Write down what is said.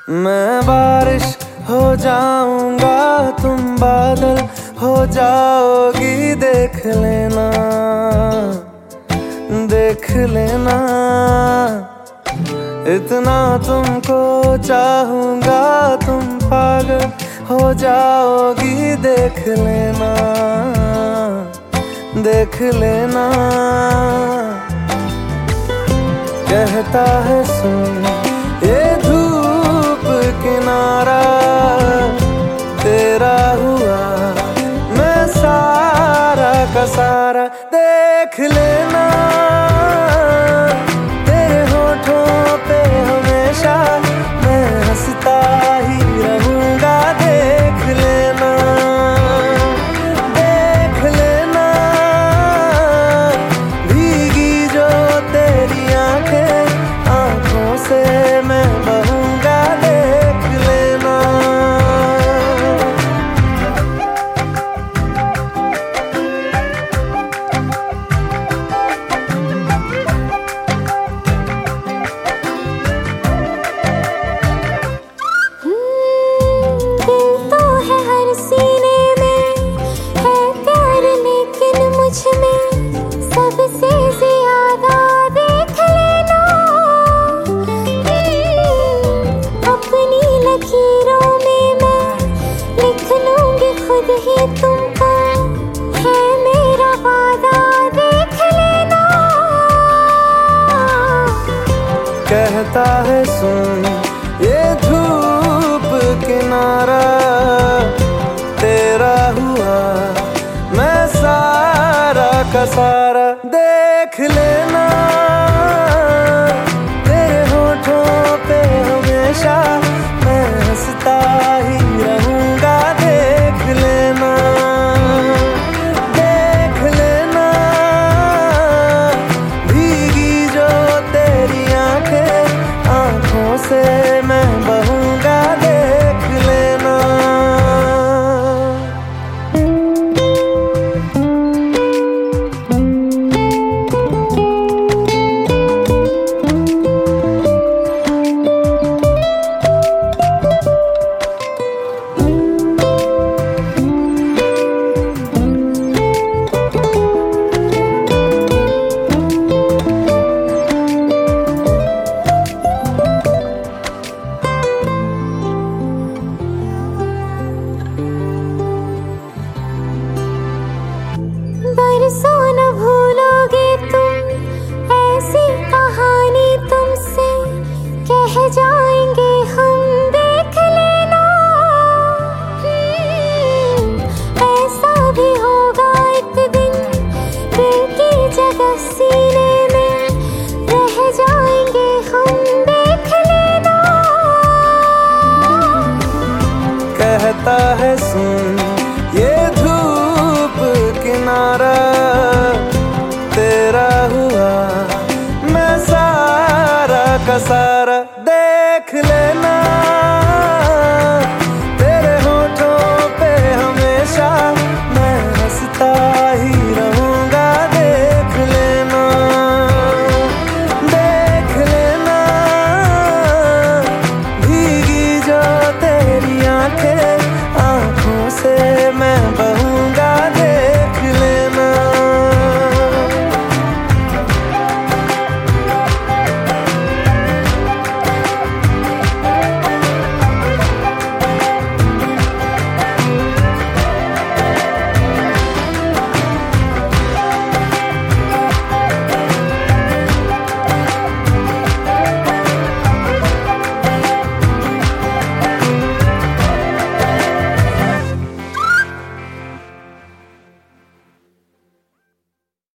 मैं बारिश हो जाऊंगा, तुम बादल हो जाओगी। देख लेना, देख लेना, इतना तुमको चाहूंगा, तुम पागल हो जाओगी। देख लेना, देख लेना, कहता है सुन ये धूप किनारा, तेरा हुआ मैं सारा का सारा। देख लेना, तेरे होठों पे हमेशा मैं हंसता ही रहूंगा। देख लेना, देख लेना, भीगी जो तेरी आंखें, आंखों से मैं बहूंगा। देख लेना, सबसे ज्यादा देख लेना, अपनी लकीरों में मैं लिख लूंगी खुद ही तुमको, है मेरा वादा। देख लेना, कहता है सुन ये धूप किनारा, तेरा हुआ मैं सारा का सारा। देख लेना, तेरे होठों पे हमेशा मैं हंसता ही रहूंगा। देख लेना, देख लेना, भीगी जो तेरी आंखें, आंखों से मैं बहूंगा। देख लेना, बरसों न भूलोगे तुम, ऐसी कहानी तुमसे कह जाएंगे हम। देख लेना, ऐसा भी होगा एक दिन, दिल की जगह सीने में रह जाएंगे हम। देख लेना, कहता है सुन ये धूप किनारा, तेरा हुआ मैं सारा का सारा।